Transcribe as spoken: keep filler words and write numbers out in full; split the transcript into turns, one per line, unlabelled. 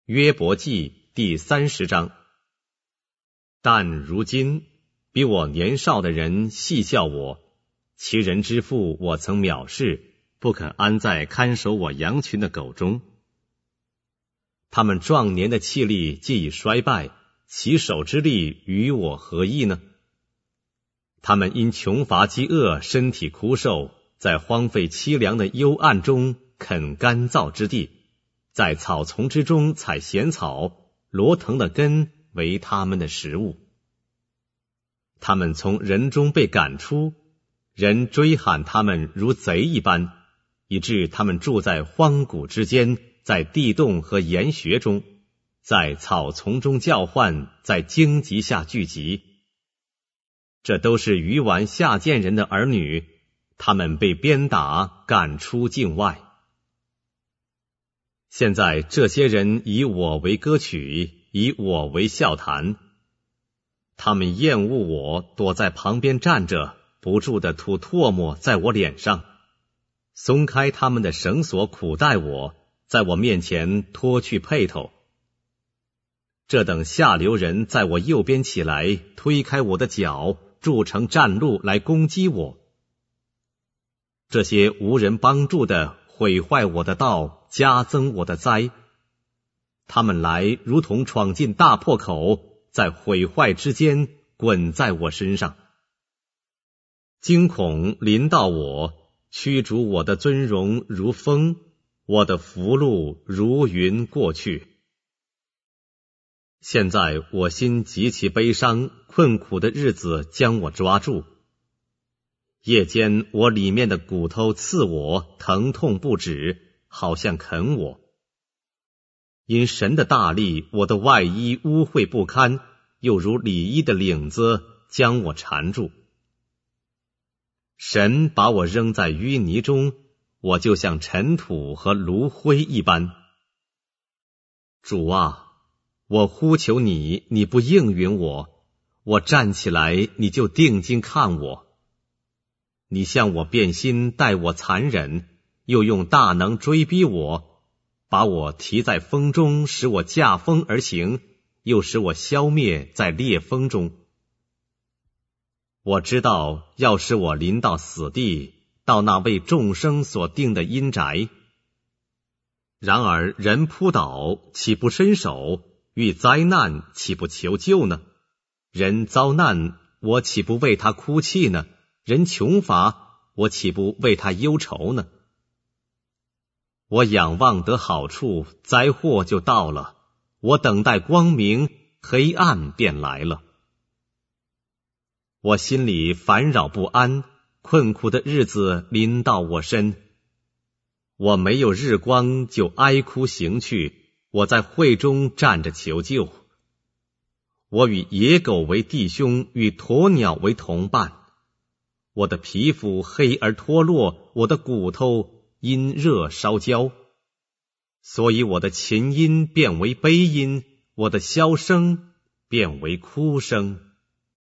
约伯记第三十章。但如今比我年少的人戏笑我，其人之父我曾藐视，不肯安在看守我羊群的狗中。他们壮年的气力既已衰败，其手之力与我何异呢？他们因穷乏饥饿，身体枯瘦，在荒废凄凉的幽暗中啃干燥之地，在草丛之中采咸草，罗藤的根为他们的食物。他们从人中被赶出，人追喊他们如贼一般，以致他们住在荒谷之间，在地洞和岩穴中，在草丛中叫唤，在荆棘下聚集。这都是愚顽下贱人的儿女，他们被鞭打，赶出境外。现在这些人以我为歌曲，以我为笑谈。他们厌恶我，躲在旁边站着，不住地吐唾沫在我脸上，松开他们的绳索苦待我，在我面前脱去辔头。这等下流人在我右边起来，推开我的脚，筑成战路来攻击我。这些无人帮助的毁坏我的道，加增我的灾。他们来如同闯进大破口，在毁坏之间滚在我身上。惊恐临到我，驱逐我的尊荣如风，我的福禄如云过去。现在我心极其悲伤，困苦的日子将我抓住。夜间我里面的骨头刺我，疼痛不止，好像啃我。因神的大力，我的外衣污秽不堪，又如里衣的领子将我缠住。神把我扔在淤泥中，我就像尘土和炉灰一般。主啊，我呼求你，你不应允我，我站起来，你就定睛看我。你向我变心，待我残忍，又用大能追逼我，把我提在风中，使我驾风而行，又使我消灭在烈风中。我知道，要使我临到死地，到那为众生所定的阴宅。然而人扑倒，岂不伸手？遇灾难，岂不求救呢？人遭难，我岂不为他哭泣呢？人穷乏，我岂不为他忧愁呢？我仰望得好处，灾祸就到了；我等待光明，黑暗便来了。我心里烦扰不安，困苦的日子临到我身。我没有日光，就哀哭行去，我在会中站着求救。我与野狗为弟兄，与鸵鸟为同伴。我的皮肤黑而脱落，我的骨头因热烧焦，所以我的琴音变为悲音，我的箫声变为哭声。